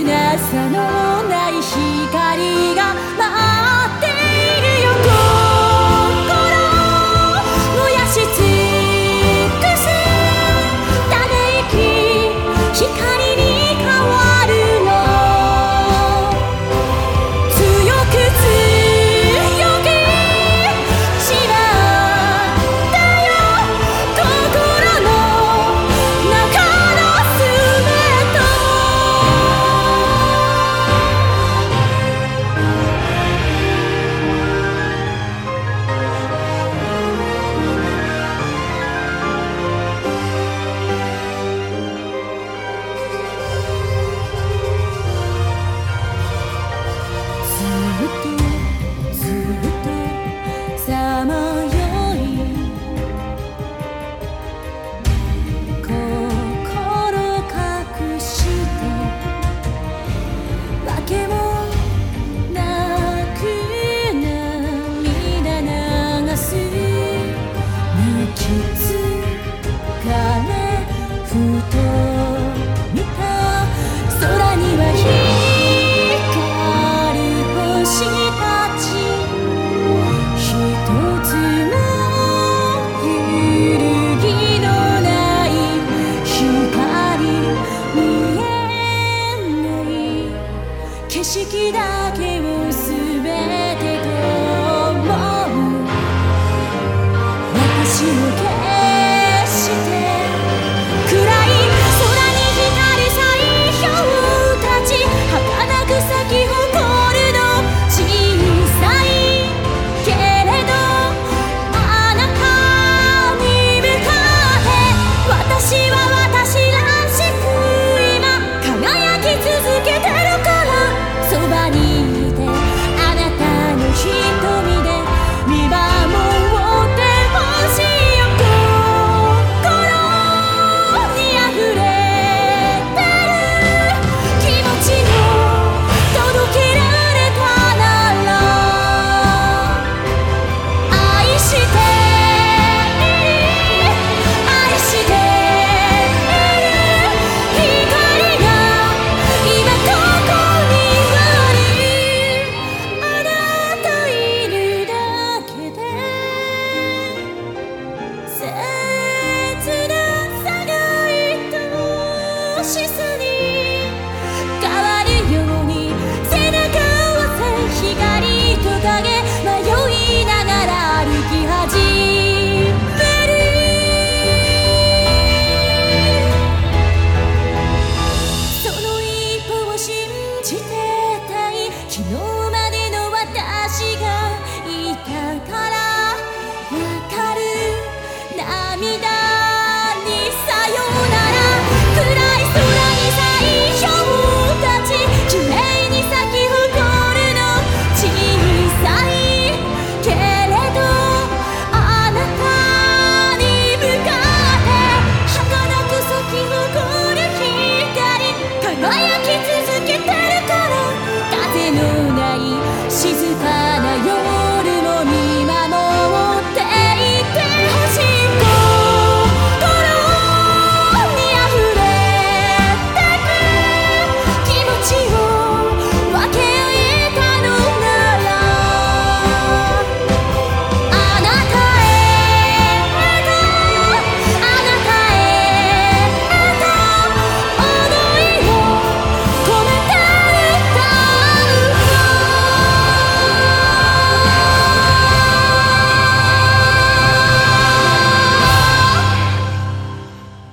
なさのない光が待っているよ。心燃やし尽くすため息、光に変わるの。強く強くしまったよ、心の中のスレッド。ずっとさまよい心隠してわけもなく涙流す。抜きつかれふと見た空には光る星たち。一つも揺るぎのない光、見えない景色だけを全てと思う。私を消して暗い空に光る彩氷たち。儚く咲き誇るの小さいけれど、あなたに向かって私は私らしく今輝き続けてるから。そばにいてあなたの瞳で見守ってほしいよ。心にあふれてる気持ちも届けられたなら。愛している愛している光が今ここにある。あなたいるだけで切なさが愛しさに変わるように背中合わせ光と影迷いながら歩き始める。その一歩を信じてたい昨日